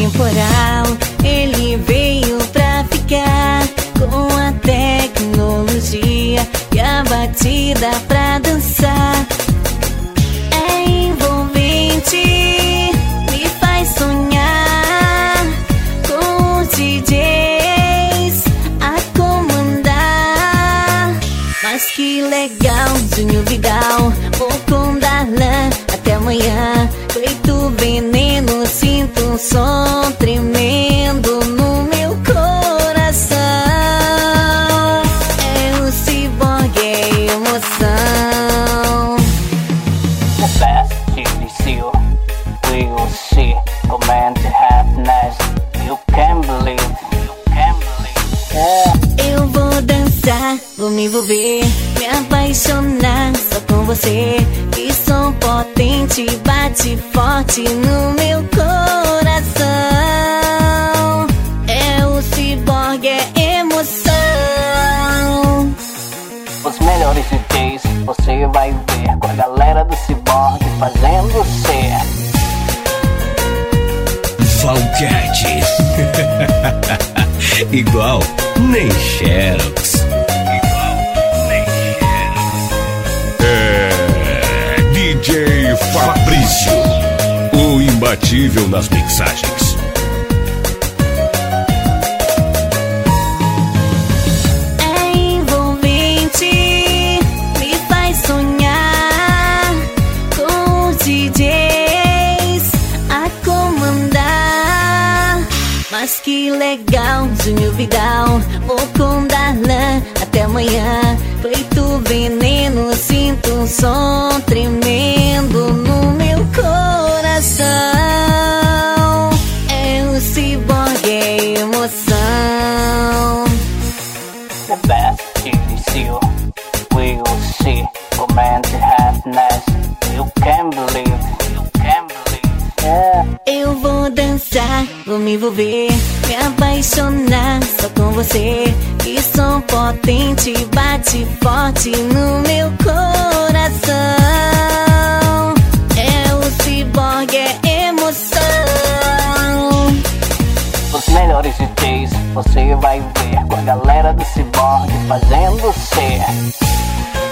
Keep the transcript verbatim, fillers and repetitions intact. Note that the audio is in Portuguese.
temporal, ele veio pra ficar. Com a tecnologia e a batida pra dançar. É envolvente, me faz sonhar. Com os D Js a comandar. Mas que legal, Júnior Vidal, vou com Darlan até amanhã. Feito veneno, sinto um som tremendo no meu coração. É o Cyborg, é emoção. The best T V C, we will see, comment happiness. You can believe, you can believe. Yeah. Eu vou dançar, vou me envolver, me apaixonar só com você. Que som potente, bate forte no meu coração. É o Cyborg, é emoção. Os melhores D Js você vai ver com a galera do Cyborg fazendo ser. Valquete. Igual nem Xerox. Igual nem Xerox. É D J Fabrício, o imbatível nas mixagens. É envolvente, me faz sonhar. Com os D Js a comandar. Mas que legal, Júnior Vidal, vou com Darlan até amanhã. Feito veneno, sinto um som tremendo no meu coração. É o Cyborg, é emoção. The best T V C, we will see, comment happiness. You can believe, you can believe. Yeah. Eu vou dançar, vou me envolver, me apaixonar só com você. Que som potente, bate forte no meu coração. É o Cyborg, é emoção. Os melhores D Js você vai ver com a galera do Cyborg fazendo ser.